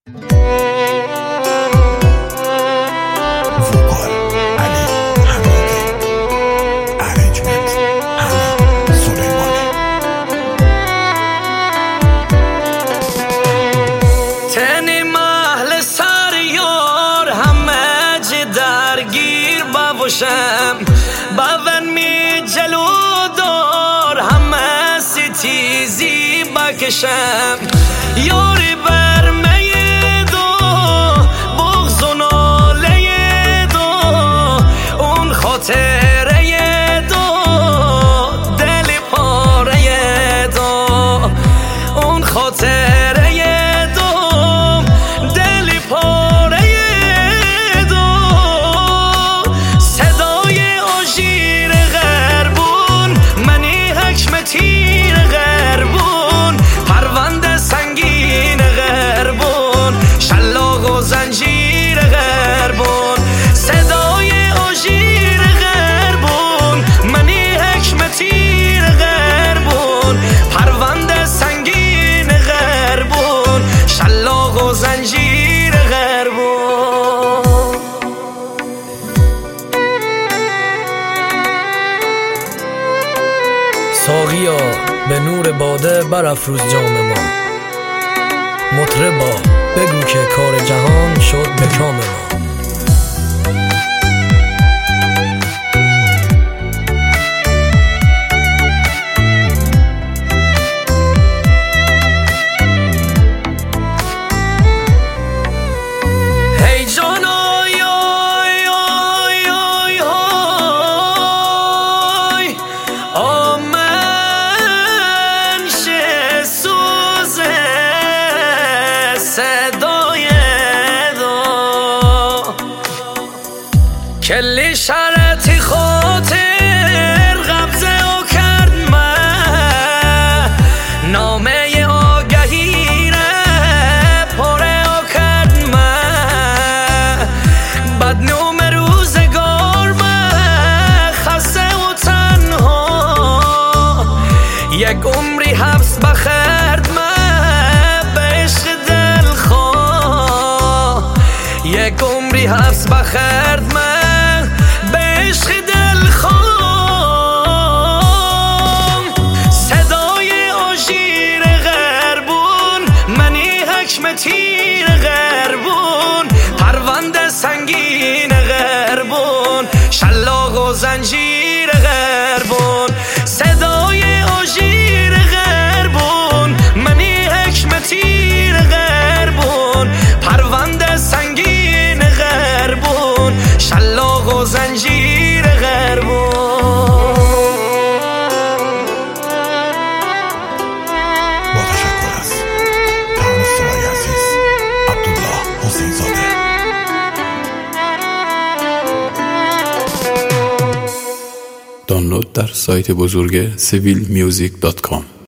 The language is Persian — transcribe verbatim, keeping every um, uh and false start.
وقار علی حمیدی، ارنجمنت حمید سلیمانی. تنی محل سر یار همه جی درگیر باشم، باون می جلو دار همه ستیزی بکشم. یاری بر می دو بغض و ناله دو، اون خاطره دو دل پاره دو، اون خاطره دو دل پاره دو. صدای آژیر غربون منی حکم تیر غربون، پرونده سنگین غربون شلاق و زنجیر غربون. صدای آژیر غربون منی حکم تیر غربون، پرونده سنگین غربون شلاق و زنجیر غربون. ساقیا به نور باده برافروز جام ما، مطربا بگو که کار جهان شد به کام ما. هی جان آی آی آی آی آی آمن شه سوزه صدای دو، کلی شرطی خاطر قبضه او کرد من، نامه آگهی ره پره او کرد من. بدنوم روزگار من خسته و تنها، یک عمری حبس بخرد من به عشق دلخواه، یک عمری حبس بخرد من به عشق دلخواه. صدای آژیر غربون منی حکم تیر غربون، پرونده سنگین غربون شلاق و زنجیر غربون. صدای آژیر غربون منی حکم تیر غربون، پرونده سنگین غربون شلاق و زنجیر غربون. با تشکر از ترانه‌سرای عزیز عبدالله حسین زاده. دانلود در سایت بزرگ سویل میوزیک دات کام.